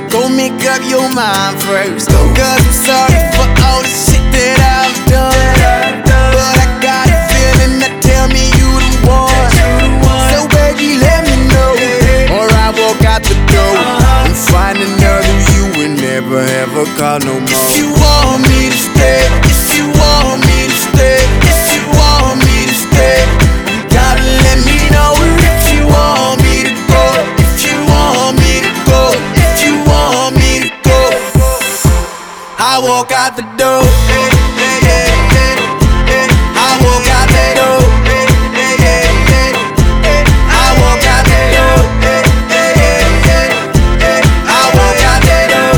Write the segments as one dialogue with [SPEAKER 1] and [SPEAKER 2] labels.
[SPEAKER 1] Go make up your mind first. Cause I'm sorry for all the shit that I've done. But I got a feeling that tell me you the one. So baby, let me know, or I walk out the door and find another you and never ever call no more. If you want me to stay, if you want me to stay, if you want me to stay, you gotta let me know. If you want me to go, if you want me to go, if you want me to go, I walk out the door. I walk out the door. I walk out the door. I walk out the door.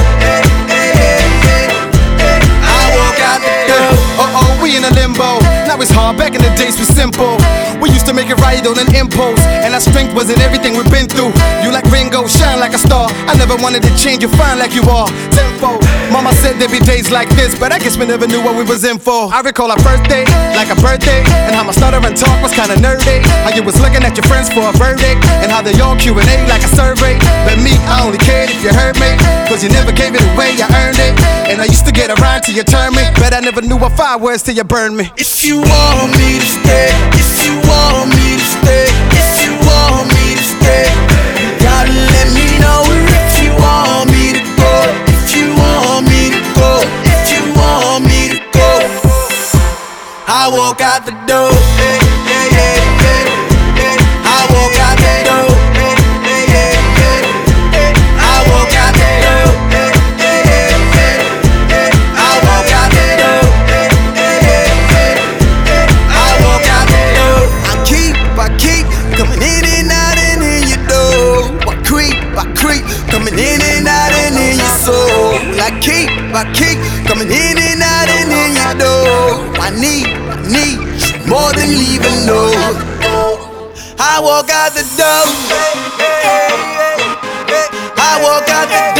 [SPEAKER 1] I walk out the door.
[SPEAKER 2] Uh-oh, we in a limbo. Now it's hard, back in the days was simple. We used to make it right on an impulse, and our strength wasn't everything we've been through. You like Ringo, shine like a star. I never wanted to change you, fine like you are. Tenfold. Mama said there'd be days like this, but I guess we never knew what we was in for. I recall our birthday, like a birthday, and how my stutter and talk was kinda nerdy. How you was looking at your friends for a verdict, and how they all Q&A like a survey. But me, I only cared if you heard me, cause you never gave it away, you earned it. And I used to get around till you turned me, but I never knew what 5 words till you burned me.
[SPEAKER 1] If you want me to stay, if you want me to stay, if you want me to stay, you gotta let me know. If you want me to go, if you want me to go, if you want me to go, I walk out the door. I walk out the door. I walk out the door. I walk out the door. I walk out the door. I keep coming in and out and in your door. I creep, coming in and out and in your soul. I keep coming in and out and in your door. I need more than leaving no. I walk out the door. I walk out the door.